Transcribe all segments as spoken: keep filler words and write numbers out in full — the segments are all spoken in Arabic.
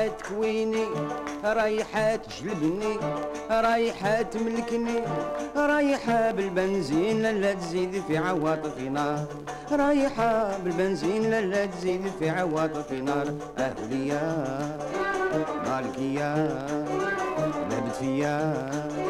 رايحة تكويني، رايحة تجلبني، رايحة تملكني، رايحة بالبنزين لا تزيد في عواطفي نار، رايحة بالبنزين لا تزيد في عواطفي نار. أهليا مالكيا لابد فيا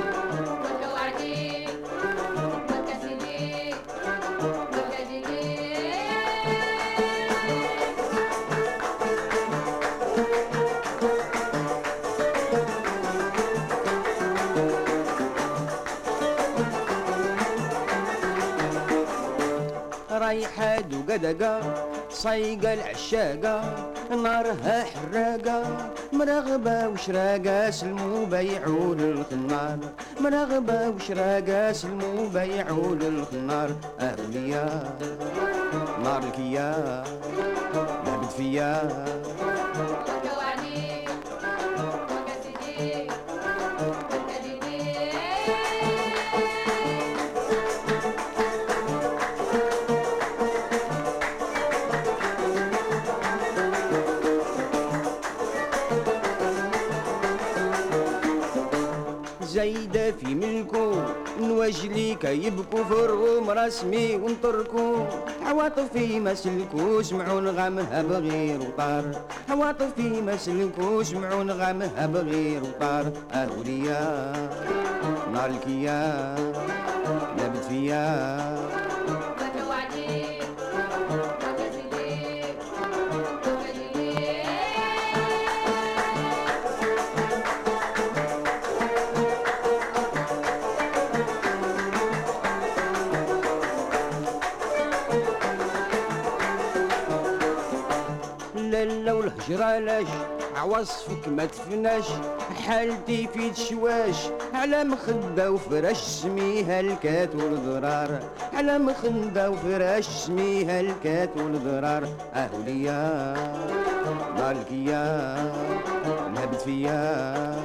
رايحة دوقة دقة صيقة العشاقة، نارها حراقة مرغبة وشراقة، سلموا بيعوا للخنار، مرغبة وشراقة سلموا بيعوا للخنار. أهليا ناركيا لابد فيا زايدة في ملكو نواجلي كيبكو فرغوم رسمي ونتركو، عواطفي ما سلكو سمعوا نغامها بغير وطار، عواطفي ما سلكو سمعوا نغامها بغير وطار. أهوليا ناركيا لابد فيا لا والهجرة لاش عوصفك ما تفناش، حالتي في تشواش على مخدة وفراش سميها الكات والضرار، على مخدة وفراش سميها الكات والضرار. أهليا مالكيا لابد فيا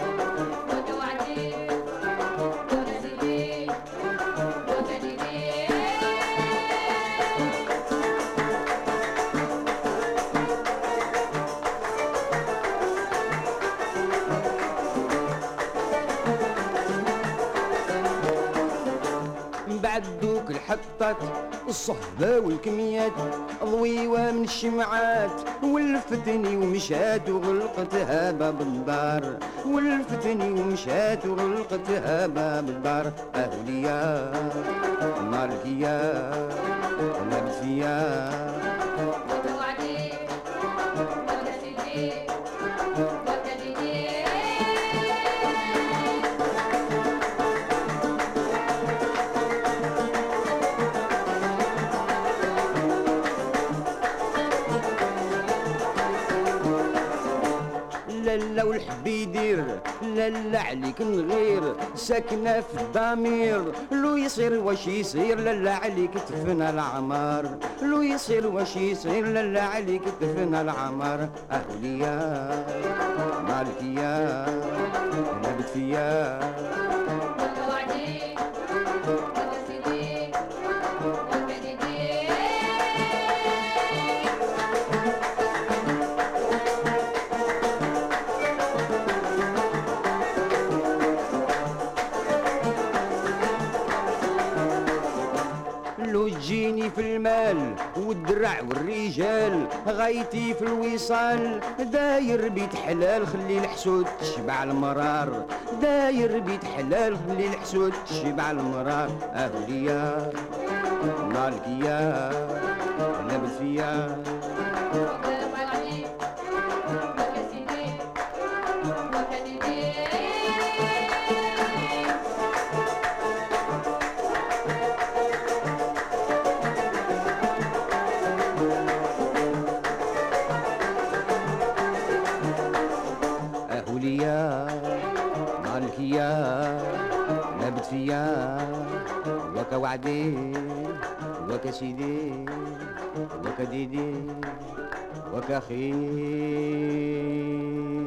بعد دوك الحطات الصهبة والكميات، ضويوة من الشمعات ولفتني ومشات وغلقتها باب الدار، ولفتني ومشات وغلقتها باب الدار. أهليا مالكيا لابد فيا لا والحب يدير لا عليك نغير، ساكنة في الضمير لو يصير واش يصير لا عليك تفنى العمار، لو يصير واش يصير لا عليك تفنى العمار. أهليا مالكيا لابد فيا لو تجيني في المال والدرع والرجال، غايتي في الوصال داير بيت حلال خلي الحسود تشبع المرار، داير بيت حلال خلي الحسود تشبع المرار. أهليا مالكيا لابد فيا أهليا مالكيا لابد فيا وكا وعدي وكا سيدي وكا ديدي وكا خير.